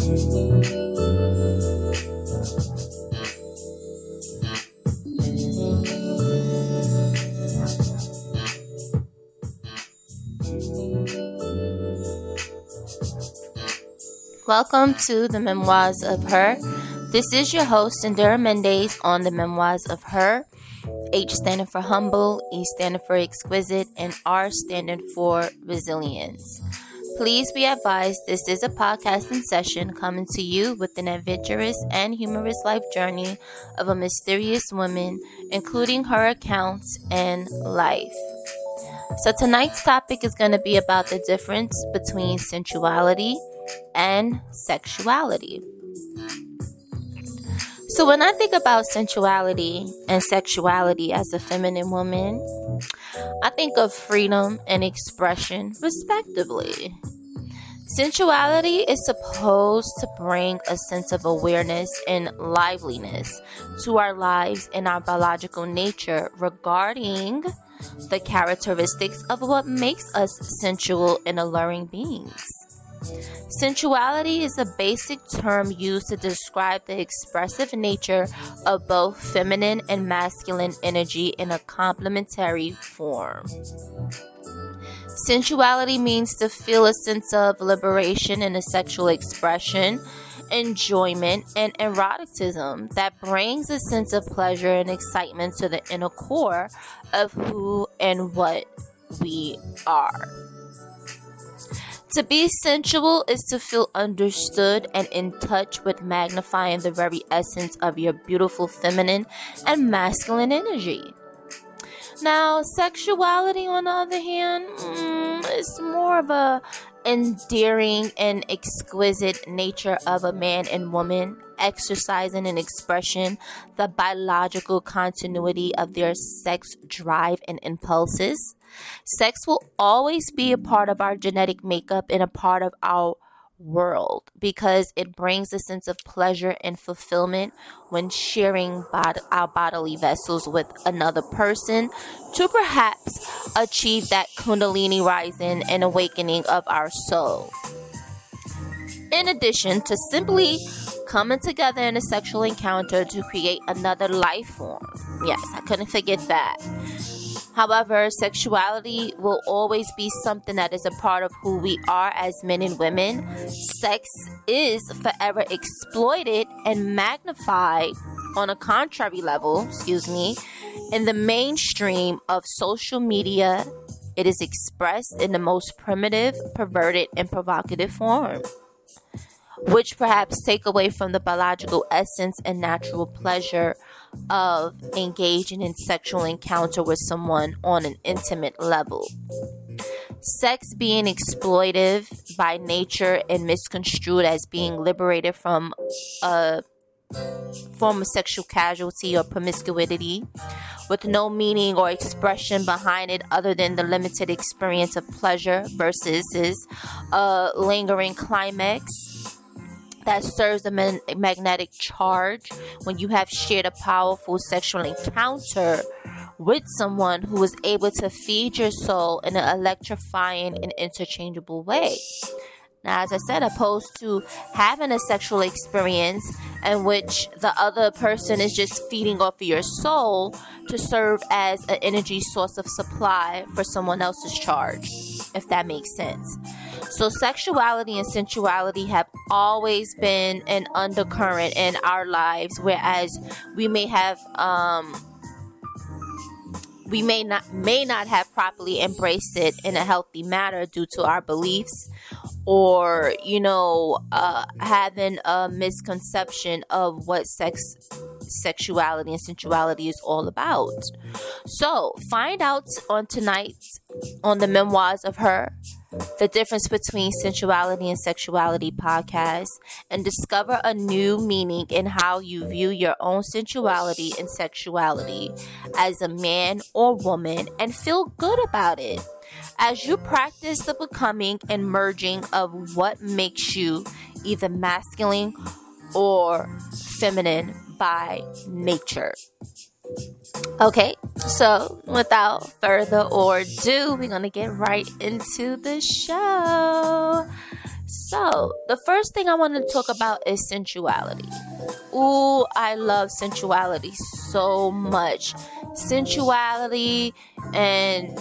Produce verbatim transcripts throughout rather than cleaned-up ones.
Welcome to the Memoirs of Her. This is your host, Indira Mendez, on the Memoirs of Her. H standing for humble, E standing for exquisite, and R standing for resilience. Please be advised this is a podcasting session coming to you with an adventurous and humorous life journey of a mysterious woman, including her accounts and life. So tonight's topic is going to be about the difference between sensuality and sexuality. So when I think about sensuality and sexuality as a feminine woman, I think of freedom and expression, respectively. Sensuality is supposed to bring a sense of awareness and liveliness to our lives and our biological nature regarding the characteristics of what makes us sensual and alluring beings. Sensuality is a basic term used to describe the expressive nature of both feminine and masculine energy in a complementary form. Sensuality means to feel a sense of liberation in a sexual expression, enjoyment, and eroticism that brings a sense of pleasure and excitement to the inner core of who and what we are. To be sensual is to feel understood and in touch with magnifying the very essence of your beautiful feminine and masculine energy. Now, sexuality, on the other hand, mm, is more of a endearing and exquisite nature of a man and woman exercising and expression the biological continuity of their sex drive and impulses. Sex will always be a part of our genetic makeup and a part of our world because it brings a sense of pleasure and fulfillment when sharing bod- our bodily vessels with another person to perhaps achieve that kundalini rising and awakening of our soul. In addition to simply coming together in a sexual encounter to create another life form. Yes, I couldn't forget that. However, sexuality will always be something that is a part of who we are as men and women. Sex is forever exploited and magnified on a contrary level, excuse me, in the mainstream of social media. It is expressed in the most primitive, perverted, and provocative form, which perhaps take away from the biological essence and natural pleasure of engaging in sexual encounter with someone on an intimate level. Sex being exploitive by nature and misconstrued as being liberated from a form of sexual casualty or promiscuity with no meaning or expression behind it other than the limited experience of pleasure versus a lingering climax that serves a man- magnetic charge when you have shared a powerful sexual encounter with someone who is able to feed your soul in an electrifying and interchangeable way. Now, as I said, opposed to having a sexual experience in which the other person is just feeding off of your soul to serve as an energy source of supply for someone else's charge, if that makes sense. So sexuality and sensuality have always been an undercurrent in our lives, whereas we may have um we may not may not have properly embraced it in a healthy manner due to our beliefs or, you know, uh, having a misconception of what sex, sexuality and sensuality is all about. So find out on tonight on the Memoirs of Her, the difference between sensuality and sexuality podcast, and discover a new meaning in how you view your own sensuality and sexuality as a man or woman and feel good about it as you practice the becoming and merging of what makes you either masculine or feminine by nature. Okay, so without further ado, we're going to get right into the show. So, the first thing I want to talk about is sensuality. Ooh, I love sensuality so much. Sensuality and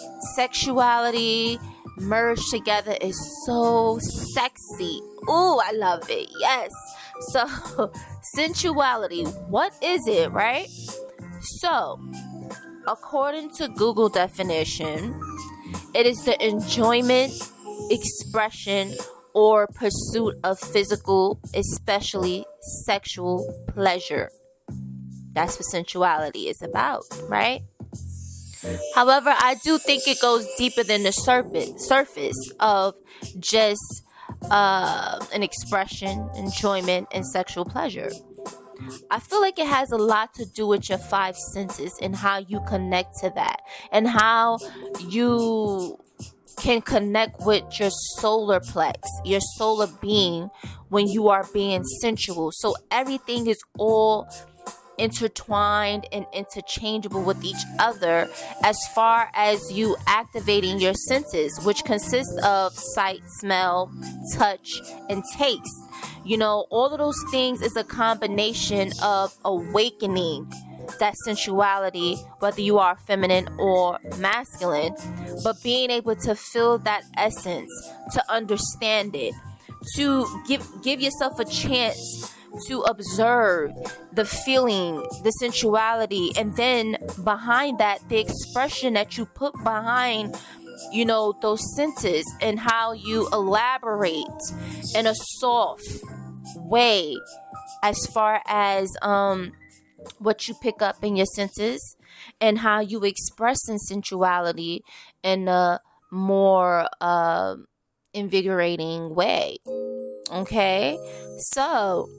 sexuality merged together is so sexy. Ooh, I love it. Yes. So, sensuality, what is it, right? So, according to Google definition, it is the enjoyment, expression, or pursuit of physical, especially sexual pleasure. That's what sensuality is about, right? However, I do think it goes deeper than the surface surface of just uh, an expression, enjoyment, and sexual pleasure. I feel like it has a lot to do with your five senses and how you connect to that, and how you can connect with your solar plex, your solar being, when you are being sensual. So everything is all intertwined and interchangeable with each other as far as you activating your senses, which consists of sight, smell, touch, and taste. You know, all of those things is a combination of awakening that sensuality, whether you are feminine or masculine, but being able to feel that essence, to understand it, to give give yourself a chance to observe the feeling, the sensuality, and then behind that, the expression that you put behind, you know, those senses, and how you elaborate in a soft way as far as um what you pick up in your senses, and how you express in sensuality in a more uh, invigorating way. Okay, so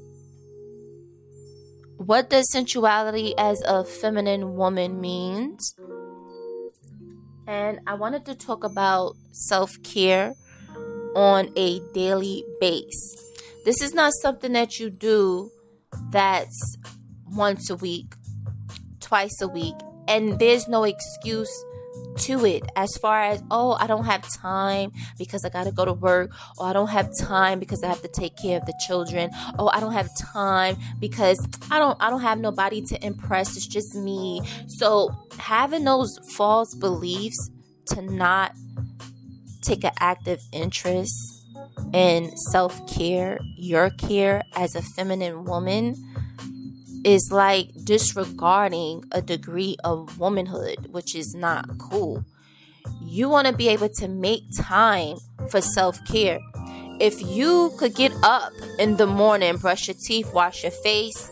what does sensuality as a feminine woman means? And I wanted to talk about self-care on a daily base. This is not something that you do that's once a week, twice a week, and there's no excuse to it as far as, oh, I don't have time because I gotta go to work, or I don't have time because I have to take care of the children, oh, I don't have time because I don't I don't have nobody to impress, it's just me. So having those false beliefs to not take an active interest in self-care, your care as a feminine woman, is like disregarding a degree of womanhood, which is not cool. You want to be able to make time for self-care. If you could get up in the morning, brush your teeth, wash your face,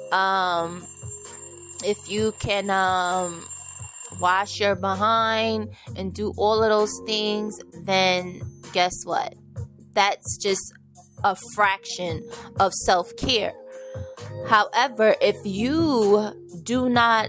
um, if you can um, wash your behind and do all of those things, then guess what? That's just a fraction of self-care. However, if you do not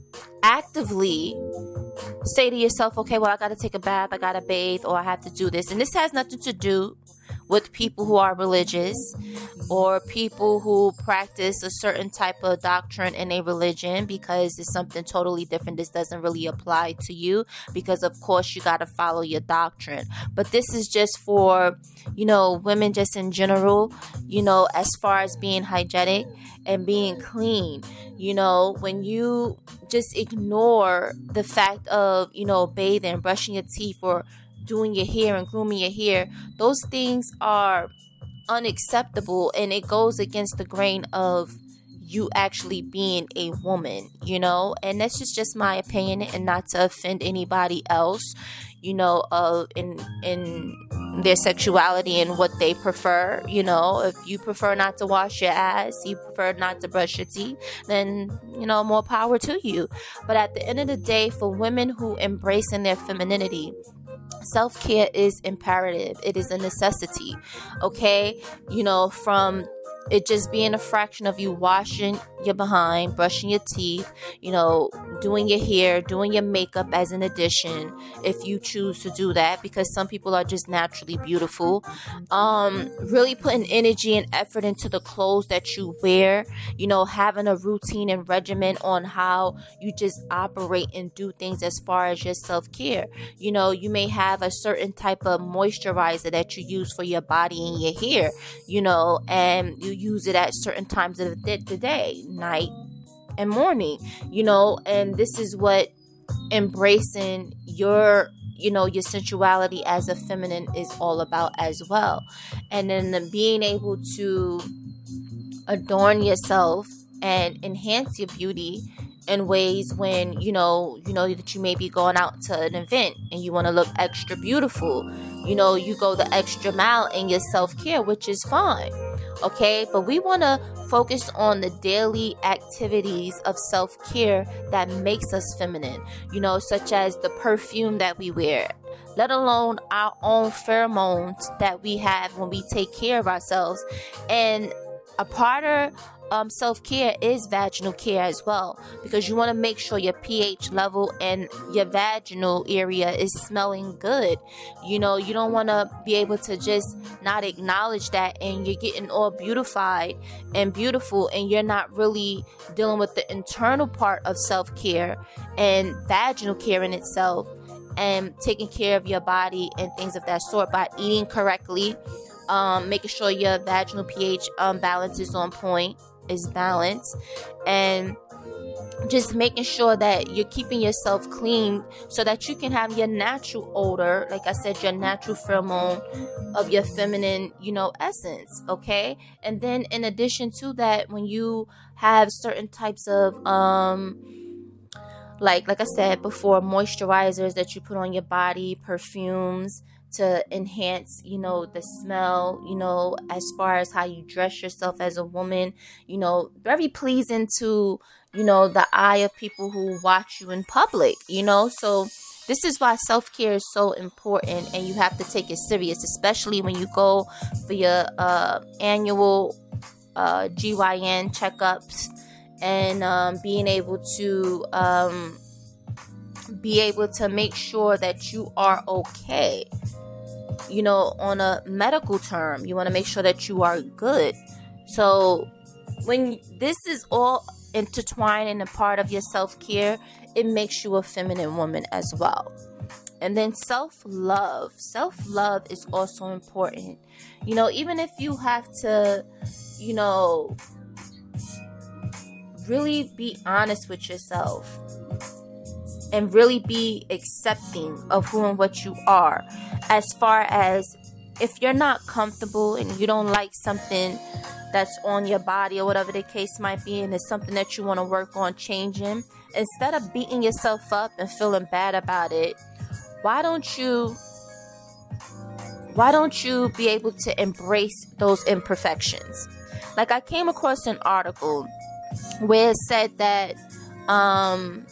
actively say to yourself, okay, well, I got to take a bath, I got to bathe, or I have to do this. And this has nothing to do with people who are religious or people who practice a certain type of doctrine in a religion, because it's something totally different. This doesn't really apply to you because, of course, you got to follow your doctrine. But this is just for, you know, women just in general, you know, as far as being hygienic and being clean. You know, when you just ignore the fact of, you know, bathing, brushing your teeth, or doing your hair and grooming your hair, those things are unacceptable, and it goes against the grain of you actually being a woman, you know. And that's just, just my opinion, and not to offend anybody else, you know, uh, in in their sexuality and what they prefer. You know, if you prefer not to wash your ass, you prefer not to brush your teeth, then, you know, more power to you. But at the end of the day, for women who embrace in their femininity, self-care is imperative. It is a necessity. Okay, you know, from it just being a fraction of you washing your behind, brushing your teeth, you know, doing your hair, doing your makeup as an addition, if you choose to do that, because some people are just naturally beautiful. Um, really putting energy and effort into the clothes that you wear, you know, having a routine and regimen on how you just operate and do things as far as your self-care. You know, you may have a certain type of moisturizer that you use for your body and your hair, you know, and you use it at certain times of the day, night and morning, you know, and this is what embracing your, you know, your sensuality as a feminine is all about as well. And then the being able to adorn yourself and enhance your beauty in ways when, you know, you know that you may be going out to an event and you want to look extra beautiful. You know, you go the extra mile in your self-care, which is fine. Okay, but we want to focus on the daily activities of self-care that makes us feminine, you know, such as the perfume that we wear, let alone our own pheromones that we have when we take care of ourselves. And a part of um, self-care is vaginal care as well, because you want to make sure your pH level and your vaginal area is smelling good. You know, you don't want to be able to just not acknowledge that and you're getting all beautified and beautiful and you're not really dealing with the internal part of self-care and vaginal care in itself and taking care of your body and things of that sort by eating correctly, um, making sure your vaginal pH um, balance is on point, is balanced, and just making sure that you're keeping yourself clean so that you can have your natural odor, like I said, your natural pheromone of your feminine, you know, essence, okay? And then in addition to that, when you have certain types of, um, like, like I said before, moisturizers that you put on your body, perfumes, to enhance, you know, the smell, you know, as far as how you dress yourself as a woman, you know, very pleasing to, you know, the eye of people who watch you in public, you know. So this is why self-care is so important and you have to take it serious, especially when you go for your uh, annual uh, G Y N checkups and um, being able to um, be able to make sure that you are okay. You know, on a medical term, you want to make sure that you are good. So when this is all intertwined and a part of your self-care, it makes you a feminine woman as well. And then self-love. Self-love is also important. You know, even if you have to, you know, really be honest with yourself and really be accepting of who and what you are. As far as if you're not comfortable and you don't like something that's on your body or whatever the case might be, and it's something that you want to work on changing, instead of beating yourself up and feeling bad about it, why don't you why don't you be able to embrace those imperfections? Like, I came across an article where it said that um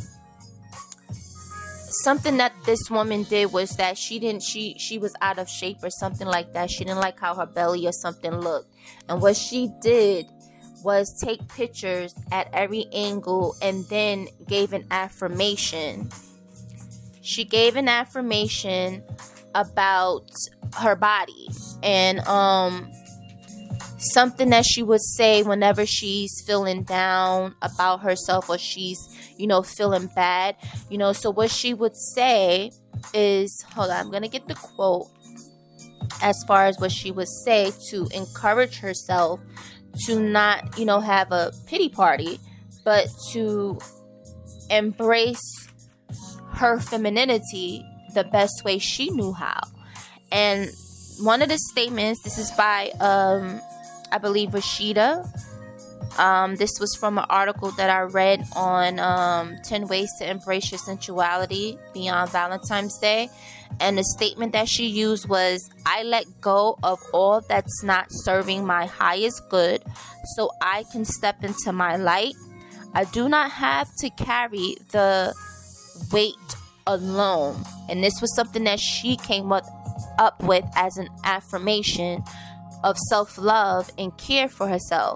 something that this woman did was that she didn't she she was out of shape or something like that. She didn't like how her belly or something looked, and what she did was take pictures at every angle and then gave an affirmation. She gave an affirmation about her body and um something that she would say whenever she's feeling down about herself or she's, you know, feeling bad, you know. So what she would say is, hold on, I'm going to get the quote as far as what she would say to encourage herself to not, you know, have a pity party, but to embrace her femininity the best way she knew how. And one of the statements, this is by, um, I believe, Rashida. Um, this was from an article that I read on um, ten ways to embrace your sensuality beyond Valentine's Day. And the statement that she used was, I let go of all that's not serving my highest good so I can step into my light. I do not have to carry the weight alone. And this was something that she came up, up with as an affirmation of self-love and care for herself.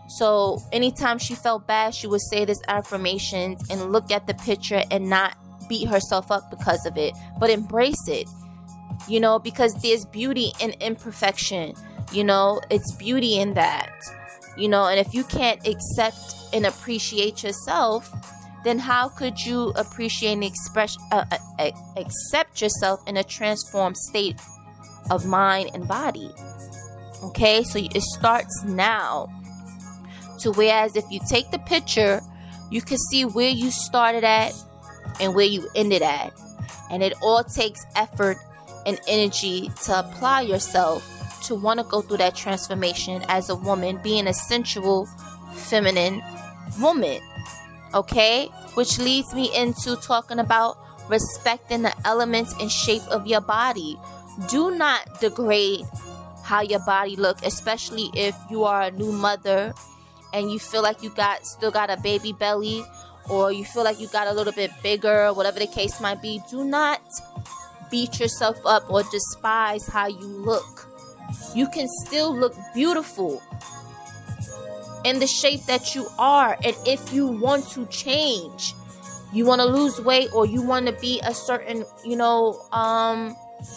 So anytime she felt bad, she would say this affirmations and look at the picture and not beat herself up because of it, but embrace it, you know, because there's beauty in imperfection. You know, it's beauty in that, you know, and if you can't accept and appreciate yourself, then how could you appreciate and express, uh, uh, accept yourself in a transformed state of mind and body? Okay, so it starts now. To whereas if you take the picture, you can see where you started at and where you ended at. And it all takes effort and energy to apply yourself to want to go through that transformation as a woman, being a sensual, feminine woman. Okay? Which leads me into talking about respecting the elements and shape of your body. Do not degrade how your body looks, especially if you are a new mother and you feel like you got still got a baby belly, or you feel like you got a little bit bigger, whatever the case might be. Do not beat yourself up or despise how you look. You can still look beautiful in the shape that you are. And if you want to change, you want to lose weight, or you want to be a certain, you know, um,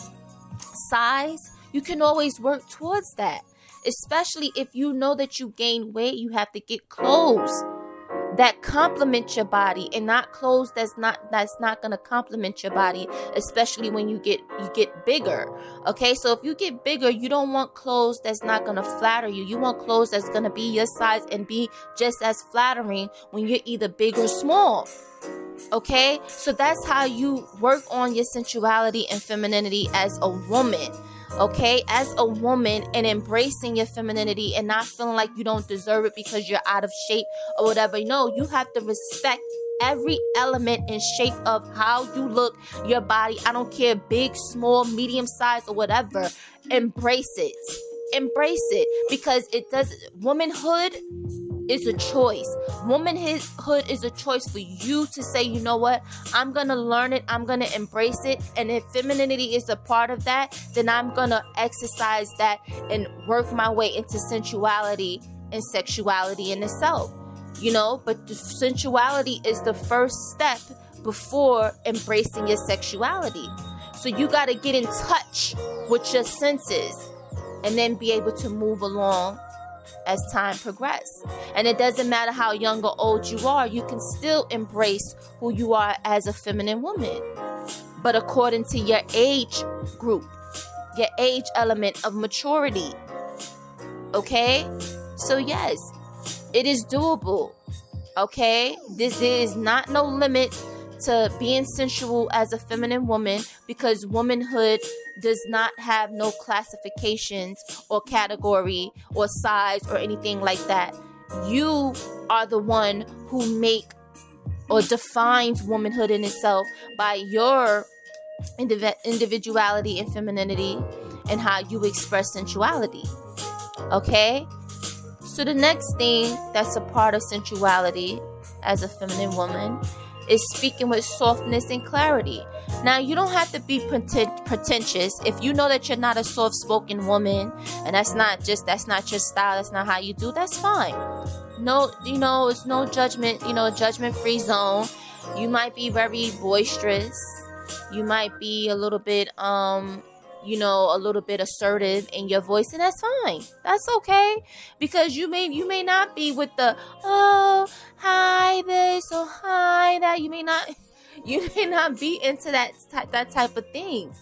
size, you can always work towards that. Especially if you know that you gain weight, you have to get clothes that complement your body, and not clothes that's not that's not gonna complement your body, especially when you get you get bigger. Okay, so if you get bigger, you don't want clothes that's not gonna flatter you. You want clothes that's gonna be your size and be just as flattering when you're either big or small. Okay, so that's how you work on your sensuality and femininity as a woman. Okay, as a woman, and embracing your femininity and not feeling like you don't deserve it because you're out of shape or whatever. No, you have to respect every element and shape of how you look, your body. I don't care, big, small, medium size, or whatever. Embrace it. Embrace it, because it does. Womanhood is a choice. Womanhood is a choice for you to say, you know what, I'm gonna learn it, I'm gonna embrace it, and if femininity is a part of that, then I'm gonna exercise that and work my way into sensuality and sexuality in itself, you know. But the sensuality is the first step before embracing your sexuality. So you gotta get in touch with your senses and then be able to move along as time progresses. And it doesn't matter how young or old you are, you can still embrace who you are as a feminine woman, but according to your age group, your age element of maturity. Okay, so yes, it is doable. Okay, this is not no limit to being sensual as a feminine woman, because womanhood does not have no classifications or category or size or anything like that. You are the one who make or defines womanhood in itself by your indiv- individuality and femininity and how you express sensuality. Okay? So the next thing that's a part of sensuality as a feminine woman is speaking with softness and clarity. Now, you don't have to be pretent- pretentious. If you know that you're not a soft-spoken woman, and that's not just that's not your style, that's not how you do, that's fine. No, you know, it's no judgment, you know, judgment-free zone. You might be very boisterous. You might be a little bit, um, you know, a little bit assertive in your voice, and that's fine. That's okay, because you may you may not be with the oh hi this or hi that. You may not you may not be into that that type of thing.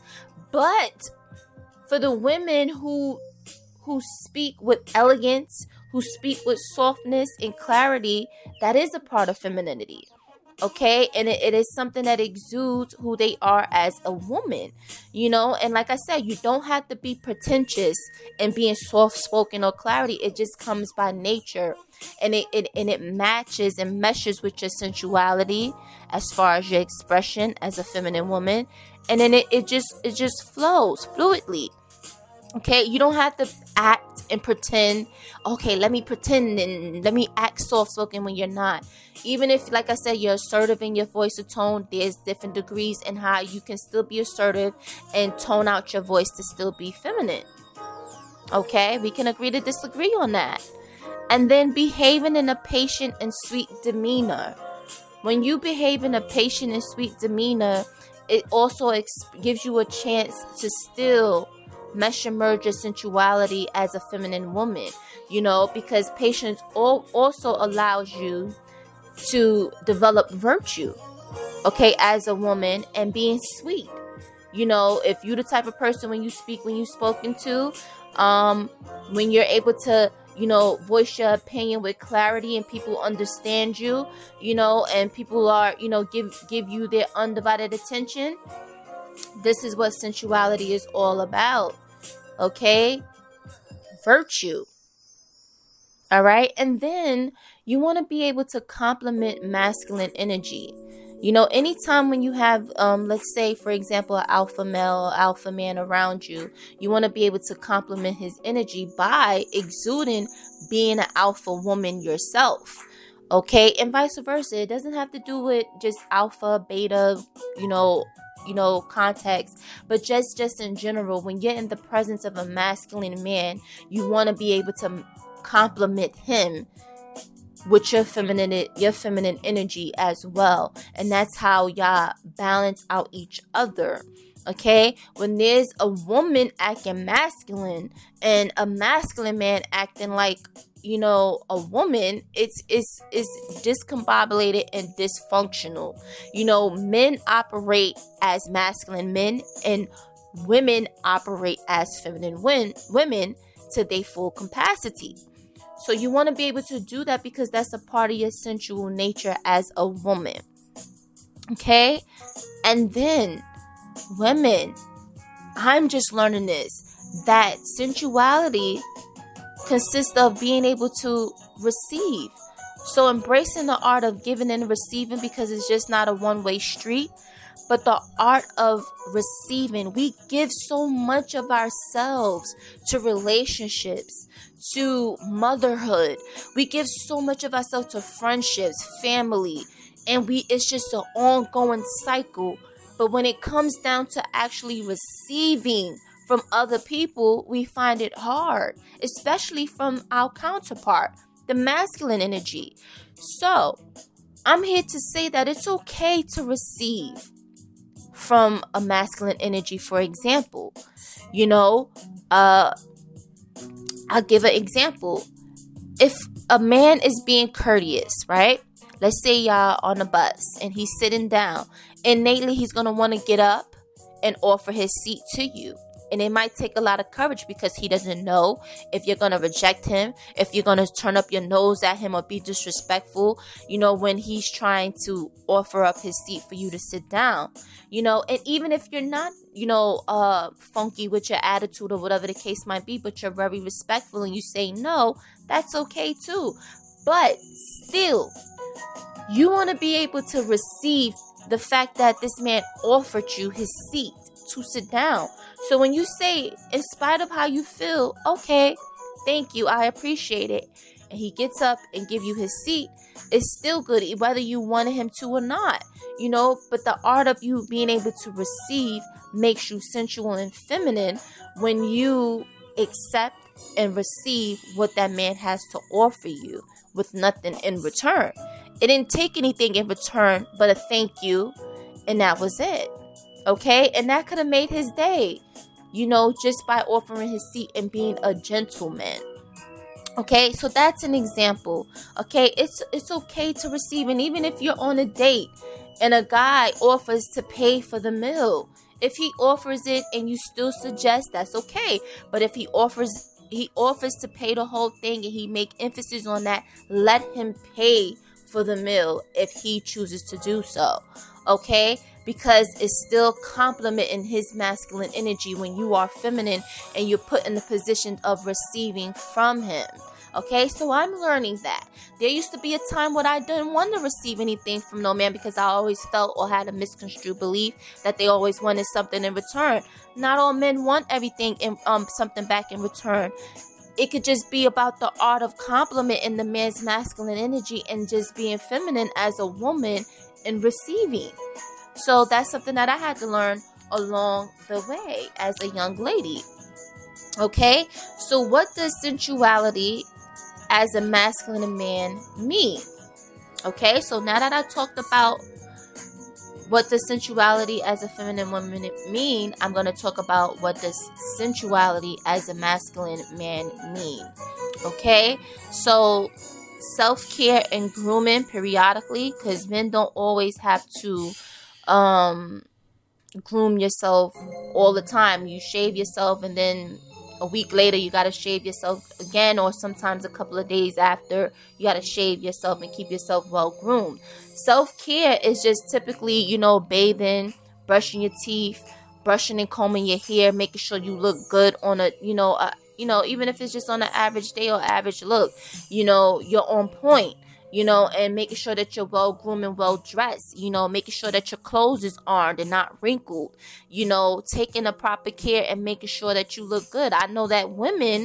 But for the women who who speak with elegance, who speak with softness and clarity, that is a part of femininity. Okay, and it, it is something that exudes who they are as a woman, you know. And like I said, you don't have to be pretentious in being soft-spoken or clarity. It just comes by nature, and it, it and it matches and meshes with your sensuality as far as your expression as a feminine woman, and then it, it just it just flows fluidly. Okay, you don't have to act and pretend. Okay, let me pretend and let me act soft-spoken when you're not. Even if, like I said, you're assertive in your voice or tone, there's different degrees in how you can still be assertive and tone out your voice to still be feminine. Okay, we can agree to disagree on that. And then behaving in a patient and sweet demeanor. When you behave in a patient and sweet demeanor, it also ex- gives you a chance to still mesh and merge your sensuality as a feminine woman, you know, because patience al- also allows you to develop virtue, okay, as a woman, and being sweet. You know, if you're the type of person when you speak, when you're spoken to, um, when you're able to, you know, voice your opinion with clarity and people understand you, you know, and people are, you know, give, give you their undivided attention. This is what sensuality is all about. Okay? Virtue. All right? And then you want to be able to complement masculine energy. You know, anytime when you have, um, let's say, for example, an alpha male or alpha man around you, you want to be able to complement his energy by exuding being an alpha woman yourself. Okay? And vice versa. It doesn't have to do with just alpha, beta, you know, you know, context, but just, just in general, when you're in the presence of a masculine man, you want to be able to complement him with your feminine, your feminine energy as well. And that's how y'all balance out each other. Okay? When there's a woman acting masculine and a masculine man acting like, you know, a woman, it's it's it's discombobulated and dysfunctional. You know, men operate as masculine men and women operate as feminine win- women to their full capacity. So you want to be able to do that because that's a part of your sensual nature as a woman. Okay? And then women, I'm just learning this, that sensuality consists of being able to receive. So embracing the art of giving and receiving, because it's just not a one-way street, but the art of receiving. We give so much of ourselves to relationships, to motherhood. We give so much of ourselves to friendships, family, and we it's just an ongoing cycle. But when it comes down to actually receiving from other people, we find it hard, especially from our counterpart, the masculine energy. So I'm here to say that it's okay to receive from a masculine energy. For example, you know, uh, I'll give an example. If a man is being courteous, right? Let's say y'all on a bus and he's sitting down. Innately, he's going to want to get up and offer his seat to you. And it might take a lot of courage because he doesn't know if you're going to reject him, if you're going to turn up your nose at him or be disrespectful, you know, when he's trying to offer up his seat for you to sit down, you know. And even if you're not, you know, uh, funky with your attitude or whatever the case might be, but you're very respectful and you say no, that's okay too. But still, you want to be able to receive the fact that this man offered you his seat to sit down. So when you say, in spite of how you feel, okay, thank you, I appreciate it, and he gets up and give you his seat, it's still good, whether you wanted him to or not, you know. But the art of you being able to receive makes you sensual and feminine when you accept and receive what that man has to offer you with nothing in return. It didn't take anything in return but a thank you, and that was it. Okay? And that could have made his day, you know, just by offering his seat and being a gentleman. Okay? So that's an example. Okay? It's it's okay to receive. And even if you're on a date and a guy offers to pay for the meal, if he offers it and you still suggest, that's okay. But if he offers he offers to pay the whole thing and he make emphasis on that, let him pay for the meal if he chooses to do so. Okay? Because it's still complementing his masculine energy when you are feminine and you're put in the position of receiving from him. Okay, so I'm learning that. There used to be a time when I didn't want to receive anything from no man because I always felt or had a misconstrued belief that they always wanted something in return. Not all men want everything in um something back in return. It could just be about the art of complimenting the man's masculine energy and just being feminine as a woman and receiving. So that's something that I had to learn along the way as a young lady. Okay, so what does sensuality as a masculine man mean? Okay, so now that I talked about what does sensuality as a feminine woman mean, I'm going to talk about what does sensuality as a masculine man mean. Okay, so self-care and grooming periodically, because men don't always have to um groom yourself all the time. You shave yourself and then a week later you got to shave yourself again, or sometimes a couple of days after you got to shave yourself and keep yourself well groomed. Self-care is just typically, you know, bathing, brushing your teeth, brushing and combing your hair, making sure you look good on a, you know, a, you know, even if it's just on an average day or average look, you know, you're on point. You know, and making sure that you're well groomed and well dressed, you know, making sure that your clothes is ironed and not wrinkled, you know, taking the proper care and making sure that you look good. I know that women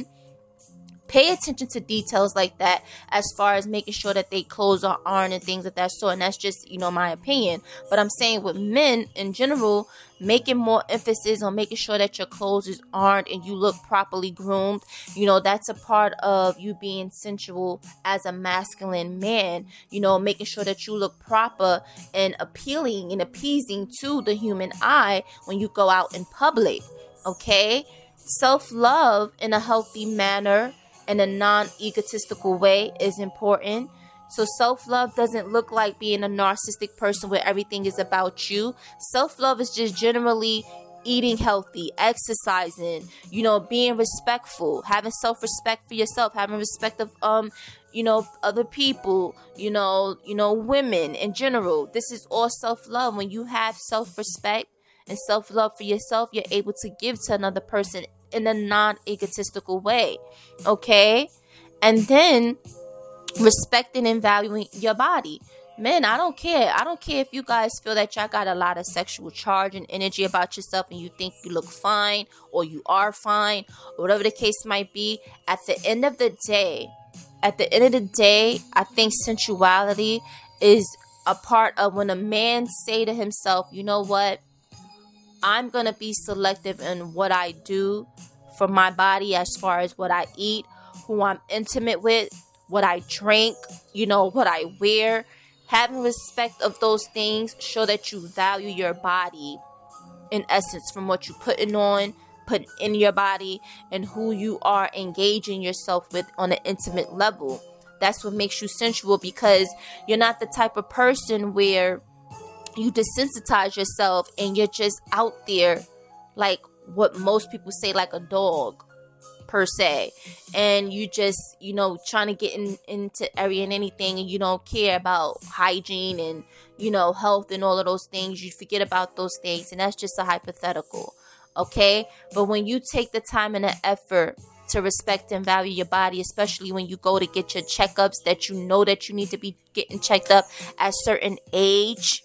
pay attention to details like that as far as making sure that they clothes are ironed and things of that sort. And that's just, you know, my opinion. But I'm saying with men in general, making more emphasis on making sure that your clothes is ironed and you look properly groomed. You know, that's a part of you being sensual as a masculine man. You know, making sure that you look proper and appealing and appeasing to the human eye when you go out in public. Okay? Self-love in a healthy manner, in a non-egotistical way, is important. So self-love doesn't look like being a narcissistic person where everything is about you. Self-love is just generally eating healthy, exercising, you know, being respectful, having self-respect for yourself, having respect of, um, you know, other people, you know, you know, women in general. This is all self-love. When you have self-respect and self-love for yourself, you're able to give to another person in a non-egotistical way. Okay? And then respecting and valuing your body. Men, I don't care. I don't care if you guys feel that y'all got a lot of sexual charge and energy about yourself and you think you look fine or you are fine, or whatever the case might be. At the end of the day, at the end of the day, I think sensuality is a part of when a man say to himself, you know what? I'm going to be selective in what I do for my body as far as what I eat, who I'm intimate with, what I drink, you know, what I wear. Having respect of those things show that you value your body, in essence, from what you're putting on, put in your body, and who you are engaging yourself with on an intimate level. That's what makes you sensual, because you're not the type of person where you desensitize yourself and you're just out there like what most people say, like a dog per se, and you just, you know, trying to get in, into every and anything, and you don't care about hygiene and, you know, health and all of those things. You forget about those things, and that's just a hypothetical. Okay? But when you take the time and the effort to respect and value your body, especially when you go to get your checkups that you know that you need to be getting checked up at certain age,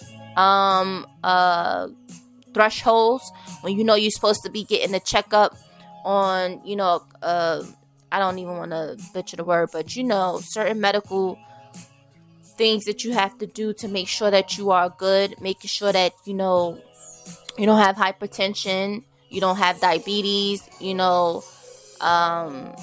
um uh thresholds, when you know you're supposed to be getting a checkup on, you know, uh I don't even want to butcher the word, but you know, certain medical things that you have to do to make sure that you are good, making sure that, you know, you don't have hypertension, you don't have diabetes, you know, um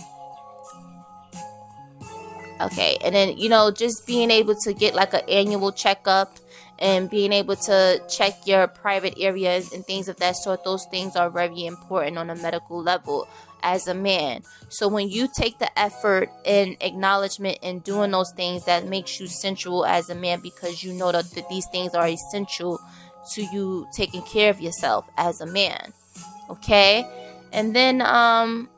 okay, and then, you know, just being able to get like an annual checkup and being able to check your private areas and things of that sort. Those things are very important on a medical level as a man. So when you take the effort and acknowledgement in doing those things, that makes you sensual as a man, because you know that, that these things are essential to you taking care of yourself as a man. Okay? And then um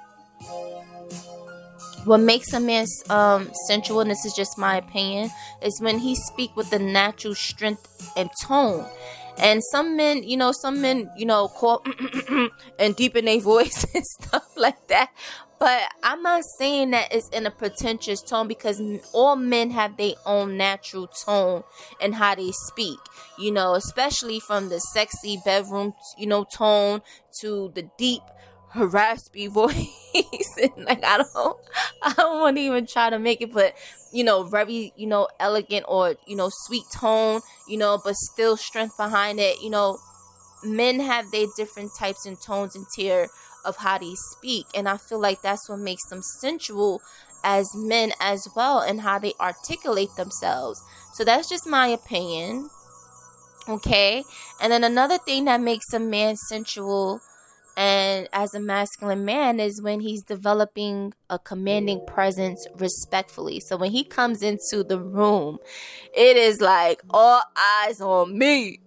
what makes a man um, sensual, and this is just my opinion, is when he speak with the natural strength and tone. And some men, you know, some men, you know, call and deepen their voice and stuff like that. But I'm not saying that it's in a pretentious tone, because all men have their own natural tone and how they speak, you know, especially from the sexy bedroom, you know, tone to the deep, raspy voice. And like, I don't, I don't want to even try to make it, but, you know, very, you know, elegant or, you know, sweet tone, you know, but still strength behind it. You know, men have their different types and tones and tier of how they speak. And I feel like that's what makes them sensual as men as well, and how they articulate themselves. So that's just my opinion. Okay. And then another thing that makes a man sensual and as a masculine man is when he's developing a commanding presence respectfully. So when he comes into the room, it is like all eyes on me.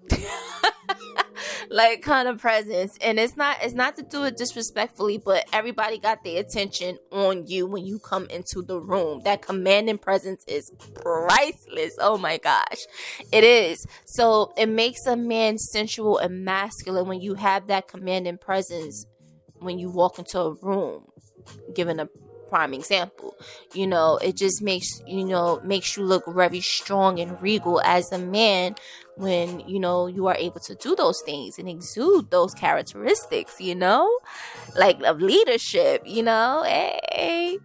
Like kind of presence. And it's not it's not to do it disrespectfully, but everybody got their attention on you when you come into the room. That commanding presence is priceless. Oh my gosh. It is. So it makes a man sensual and masculine when you have that commanding presence when you walk into a room. Given a prime example, you know, it just makes, you know, makes you look very strong and regal as a man when, you know, you are able to do those things and exude those characteristics, you know, like of leadership, you know. Hey.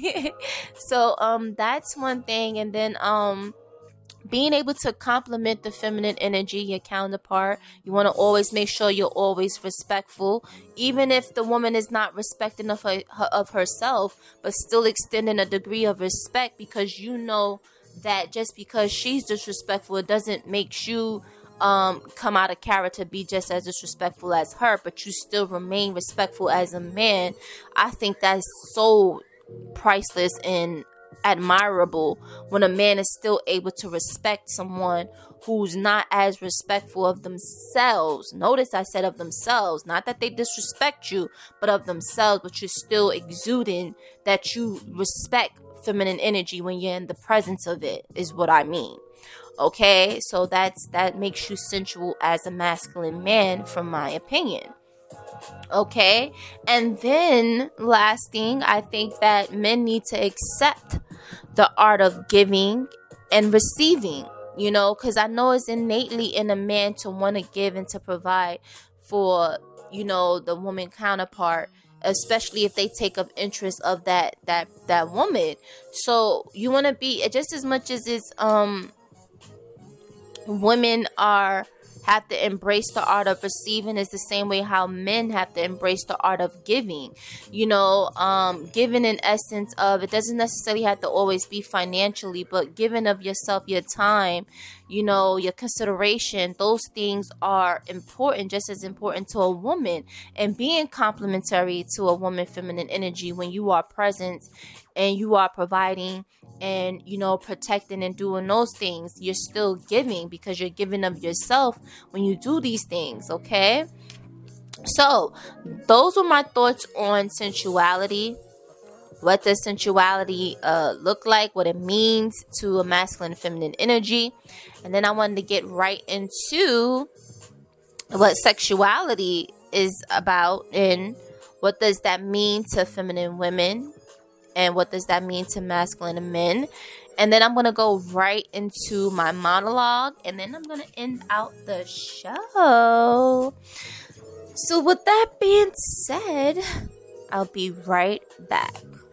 So um that's one thing. And then um being able to complement the feminine energy, your counterpart. You want to always make sure you're always respectful, even if the woman is not respecting of her, her of herself, but still extending a degree of respect, because you know that just because she's disrespectful, it doesn't make you um come out of character, be just as disrespectful as her, but you still remain respectful as a man. I think that's so priceless and admirable when a man is still able to respect someone who's not as respectful of themselves. Notice I said of themselves, not that they disrespect you, but of themselves, but you're still exuding that you respect feminine energy when you're in the presence of it, is what I mean. Okay, so that's that makes you sensual as a masculine man, from my opinion. Okay, and then last thing, I think that men need to accept the art of giving and receiving, you know, because I know it's innately in a man to want to give and to provide for, you know, the woman counterpart, especially if they take up interest of that that that woman. So you want to be, just as much as it's um women are have to embrace the art of receiving, is the same way how men have to embrace the art of giving. You know, um, giving in essence of, it doesn't necessarily have to always be financially, but giving of yourself, your time, you know, your consideration. Those things are important, just as important to a woman, and being complementary to a woman feminine energy when you are present and you are providing and, you know, protecting and doing those things. You're still giving, because you're giving of yourself when you do these things. Okay, so those were my thoughts on sensuality. What does sensuality uh look like, what it means to a masculine and feminine energy. And then I wanted to get right into what sexuality is about, and what does that mean to feminine women, and what does that mean to masculine men. And then I'm going to go right into my monologue, and then I'm going to end out the show. So with that being said, I'll be right back.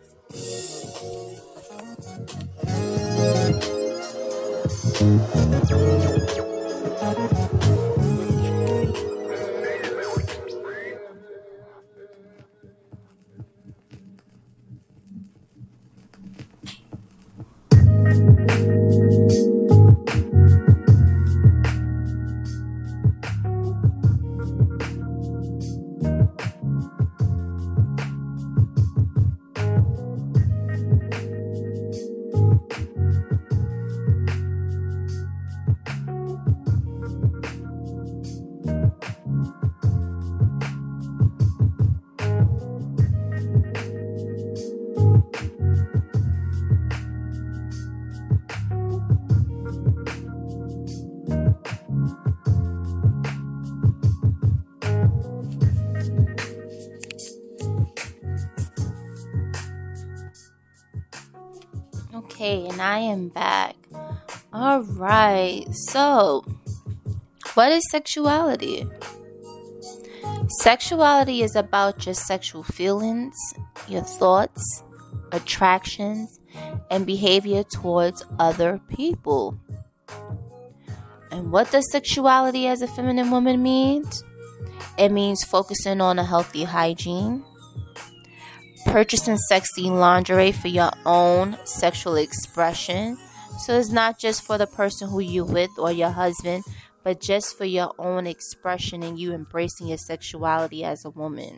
Okay, and I am back. All right, so what is sexuality? Sexuality is about your sexual feelings, your thoughts, attractions, and behavior towards other people. And what does sexuality as a feminine woman mean? It means focusing on a healthy hygiene, purchasing sexy lingerie for your own sexual expression. So it's not just for the person who you with or your husband, but just for your own expression and you embracing your sexuality as a woman.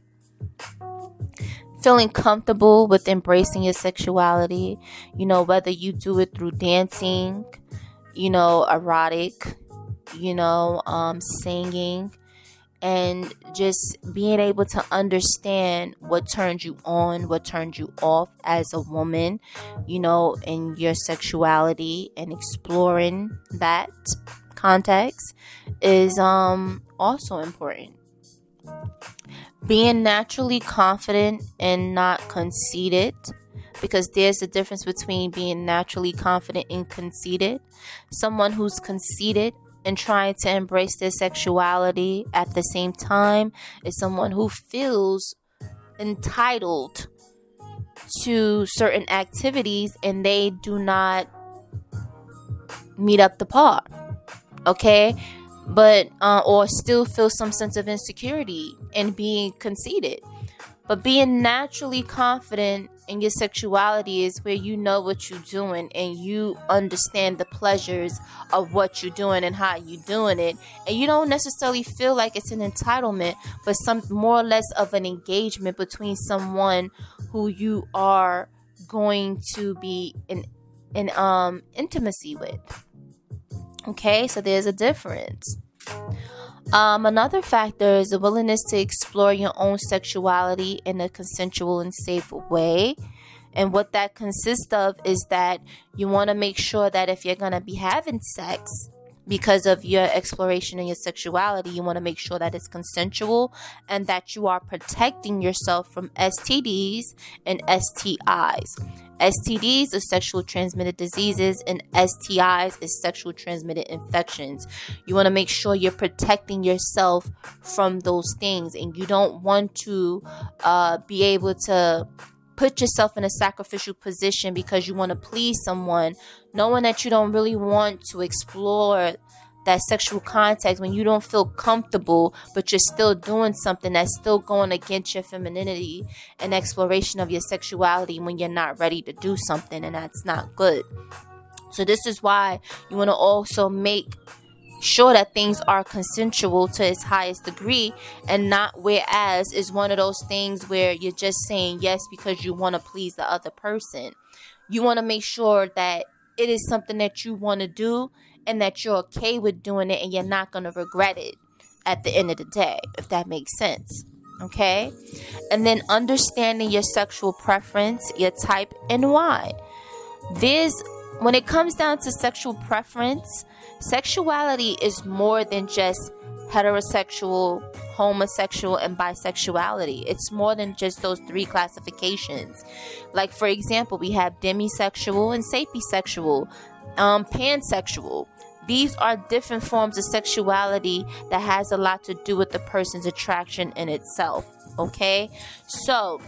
Feeling comfortable with embracing your sexuality, you know, whether you do it through dancing, you know, erotic, you know, um, singing, and just being able to understand what turns you on, what turns you off as a woman, you know, in your sexuality, and exploring that context is um also important. Being naturally confident and not conceited, because there's a difference between being naturally confident and conceited. Someone who's conceited and trying to embrace their sexuality at the same time is someone who feels entitled to certain activities and they do not meet up the par. Okay? But, uh, or still feel some sense of insecurity and being conceited. But being naturally confident in your sexuality is where you know what you're doing and you understand the pleasures of what you're doing and how you're doing it. And you don't necessarily feel like it's an entitlement, but some more or less of an engagement between someone who you are going to be in, in um intimacy with. Okay, so there's a difference. Um, another factor is the willingness to explore your own sexuality in a consensual and safe way. And what that consists of is that you want to make sure that if you're going to be having sex, because of your exploration and your sexuality, you want to make sure that it's consensual and that you are protecting yourself from S T Ds and S T Is. S T Ds are sexual transmitted diseases and S T Is is sexual transmitted infections. You want to make sure you're protecting yourself from those things, and you don't want to uh, be able to put yourself in a sacrificial position because you want to please someone, knowing that you don't really want to explore that sexual contact when you don't feel comfortable, but you're still doing something that's still going against your femininity and exploration of your sexuality when you're not ready to do something, and that's not good. So this is why you want to also make sure that things are consensual to its highest degree, and not whereas is one of those things where you're just saying yes because you want to please the other person. You want to make sure that it is something that you want to do and that you're okay with doing it and you're not going to regret it at the end of the day, if that makes sense. Okay? And then understanding your sexual preference, your type, and why. There's, when it comes down to sexual preference, sexuality is more than just heterosexual, homosexual, and bisexuality. It's more than just those three classifications. Like, for example, we have demisexual and sapiosexual, um, pansexual. These are different forms of sexuality that has a lot to do with the person's attraction in itself. Okay? So,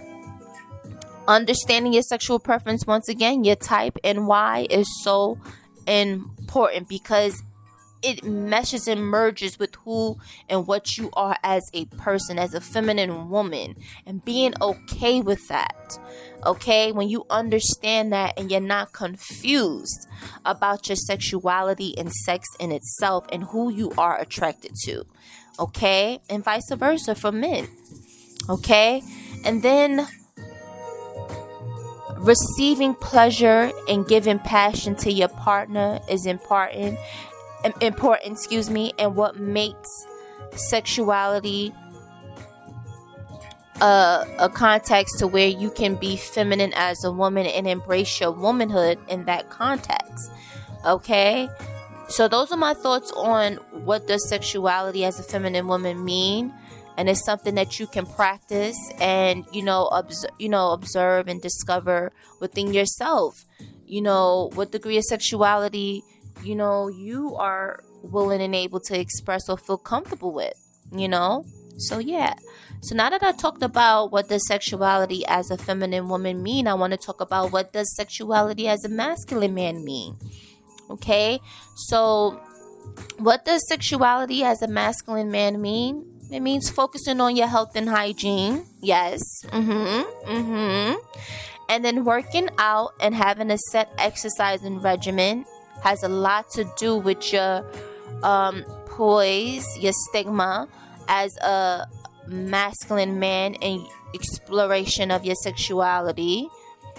understanding your sexual preference, once again, your type and why, is so important because it meshes and merges with who and what you are as a person, as a feminine woman, and being okay with that. Okay, when you understand that and you're not confused about your sexuality and sex in itself and who you are attracted to. Okay, and vice versa for men. Okay, and then receiving pleasure and giving passion to your partner is important. Important, excuse me, and what makes sexuality a, a context to where you can be feminine as a woman and embrace your womanhood in that context. Okay, so those are my thoughts on what does sexuality as a feminine woman mean, and it's something that you can practice and you know, observe, you know, observe and discover within yourself. You know, what degree of sexuality you know, you are willing and able to express or feel comfortable with, you know? So, yeah. So now that I talked about what does sexuality as a feminine woman mean, I want to talk about what does sexuality as a masculine man mean. Okay? So, what does sexuality as a masculine man mean? It means focusing on your health and hygiene. Yes. Mm-hmm. Mm-hmm. And then working out and having a set exercising regimen has a lot to do with your um, poise, your stigma as a masculine man and exploration of your sexuality.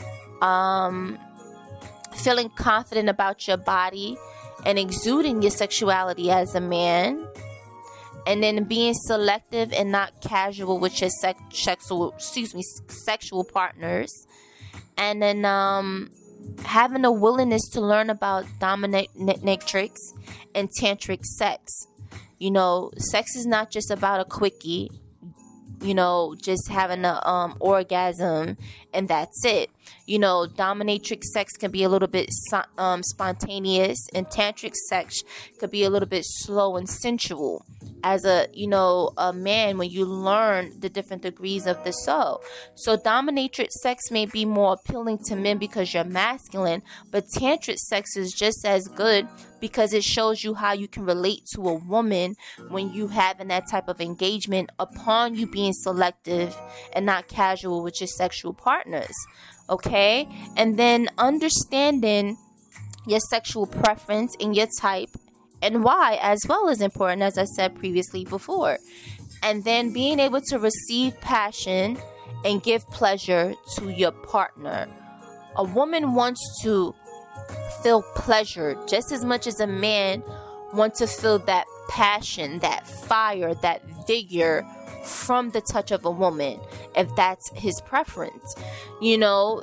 Um, feeling confident about your body and exuding your sexuality as a man. And then being selective and not casual with your sex, sexual, excuse me, sexual partners. And then um, having a willingness to learn about dominatrix and tantric sex. You know, sex is not just about a quickie, you know, just having a um, orgasm and that's it. You know, dominatrix sex can be a little bit um, spontaneous, and tantric sex could be a little bit slow and sensual. As a, you know, a man, when you learn the different degrees of the soul. So dominatrix sex may be more appealing to men because you're masculine, but tantric sex is just as good because it shows you how you can relate to a woman when you having that type of engagement upon you being selective and not casual with your sexual partners. Okay? And then understanding your sexual preference and your type and why as well is important, as I said previously before. And then being able to receive passion and give pleasure to your partner. A woman wants to feel pleasure just as much as a man wants to feel that passion, that fire, that vigor from the touch of a woman, if that's his preference. You know,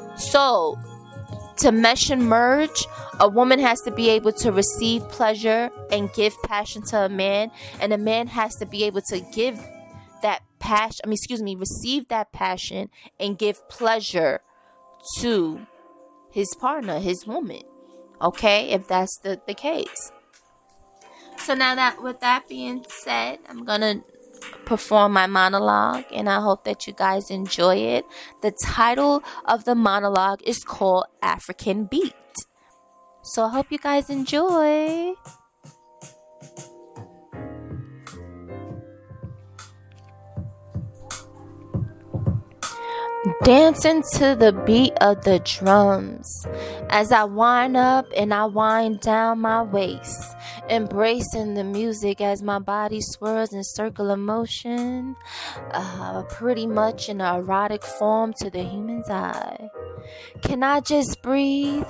so to mesh and merge, a woman has to be able to receive pleasure and give passion to a man, and a man has to be able to give that passion, I mean, excuse me, receive that passion and give pleasure to his partner, his woman. Okay, if that's the, the case. So now that, with that being said, I'm gonna perform my monologue, and I hope that you guys enjoy it. The title of the monologue is called African Beat. So I hope you guys enjoy. Dancing to the beat of the drums as I wind up and I wind down my waist, embracing the music as my body swirls in circular motion, uh, pretty much in an erotic form to the human's eye. Can I just breathe?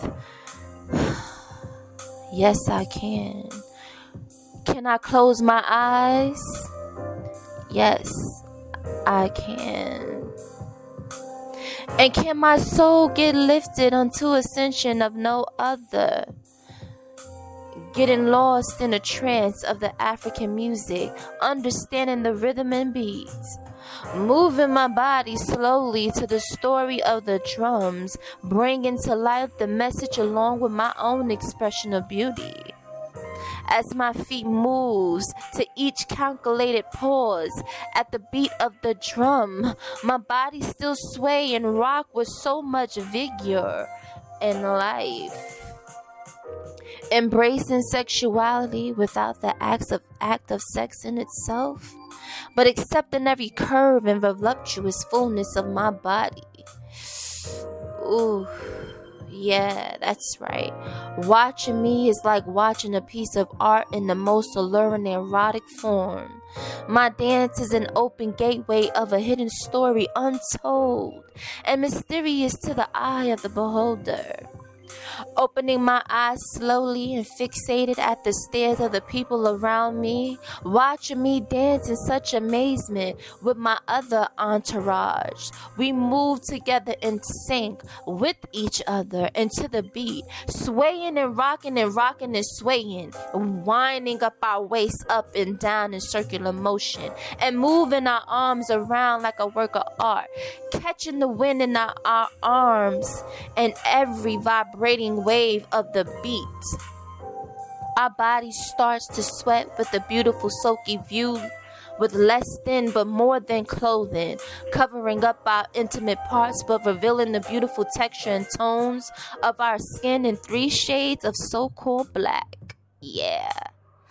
Yes, I can. Can I close my eyes? Yes, I can. And can my soul get lifted unto ascension of no other? Getting lost in a trance of the African music, understanding the rhythm and beats. Moving my body slowly to the story of the drums, bringing to life the message along with my own expression of beauty. As my feet moves to each calculated pause at the beat of the drum, my body still sway and rock with so much vigor and life. Embracing sexuality without the acts of act of sex in itself, but accepting every curve and voluptuous fullness of my body. Ooh. Yeah, that's right. Watching me is like watching a piece of art in the most alluring and erotic form. My dance is an open gateway of a hidden story untold and mysterious to the eye of the beholder. Opening my eyes slowly and fixated at the stares of the people around me, watching me dance in such amazement with my other entourage. We move together in sync with each other into the beat, swaying and rocking and rocking and swaying, winding up our waist up and down in circular motion, and moving our arms around like a work of art, catching the wind in our, our arms and every vibrating wave of the beat. Our body starts to sweat with the beautiful silky view, with less than but more than clothing, covering up our intimate parts but revealing the beautiful texture and tones of our skin in three shades of so-called black. Yeah.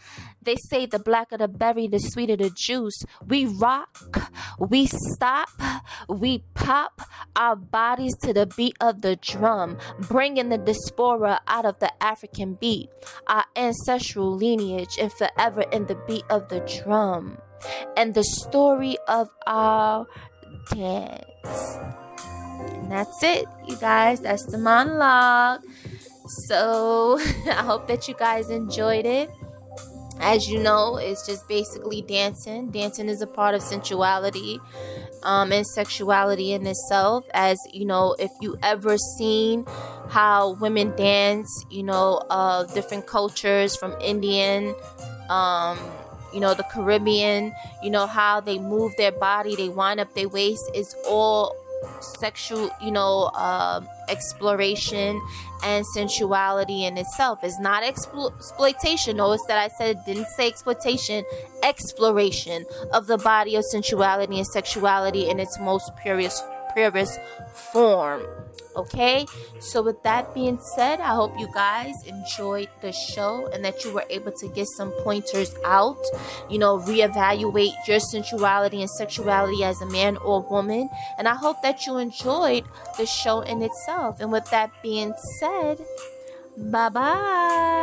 They say the blacker the berry, the sweeter the juice. We rock, we stop, we pop our bodies to the beat of the drum, bringing the diaspora out of the African beat, our ancestral lineage, and forever in the beat of the drum, and the story of our dance. And that's it, you guys. That's the monologue. So I hope that you guys enjoyed it. As you know, it's just basically dancing. Dancing is a part of sensuality um, and sexuality in itself. As you know, if you ever seen how women dance, you know, uh, different cultures from Indian, um, you know, the Caribbean, you know, how they move their body, they wind up their waist, it's all sexual, you know, uh, exploration and sensuality in itself. It's not explo- exploitation. Notice that I said it didn't say exploitation. Exploration of the body of sensuality and sexuality in its most purest, purest form. Okay, so with that being said, I hope you guys enjoyed the show and that you were able to get some pointers out, you know, reevaluate your sensuality and sexuality as a man or woman. And I hope that you enjoyed the show in itself. And with that being said, bye bye.